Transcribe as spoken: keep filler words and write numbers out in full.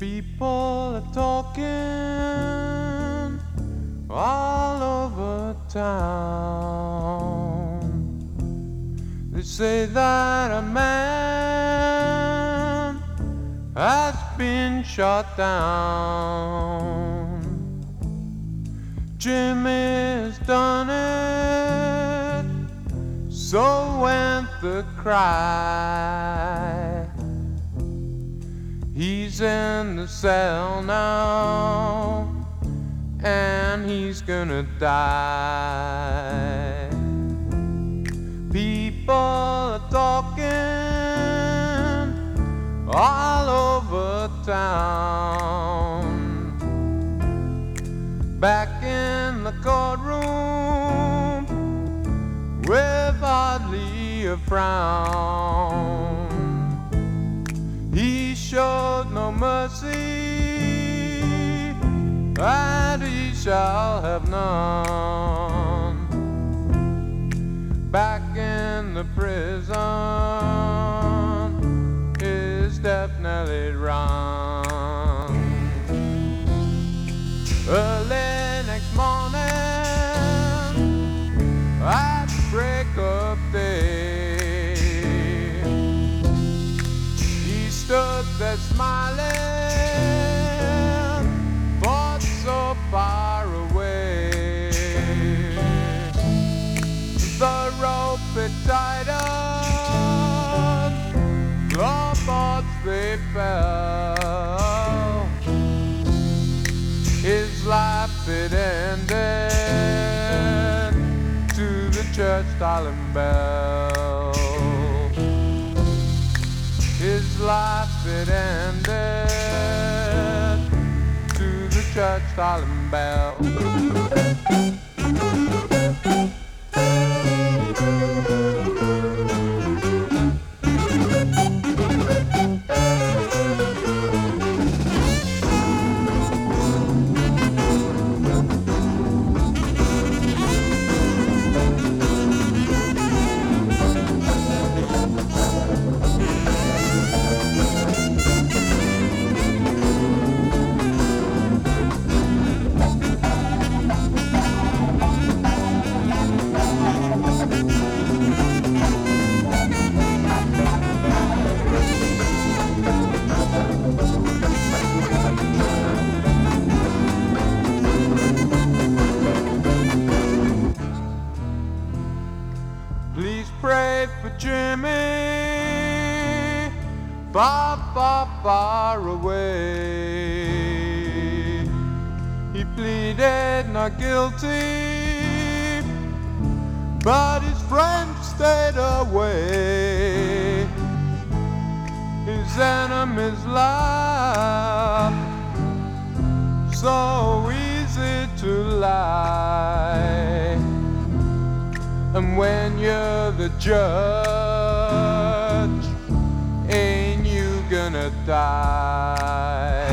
People are talking all over town. They say that a man has been shot down. Jimmy's done it, so went the cry. He's in the cell now, and he's gonna die. People are talking all over town. Back in the courtroom with hardly a frown. He showed no mercy, and he shall have none. Back in the prison, his definitely run. Early next morning, at break of day, he stood there smiling, thought so far away. The rope it tied up, the thoughts they fell. His life it ended to the church tolling bell. His life it ended to the church tolling bell. Please pray for Jimmy, far, far, far away. He pleaded not guilty, but his friends stayed away. His enemies laugh, so easy to lie. And when you're the judge, ain't you gonna die?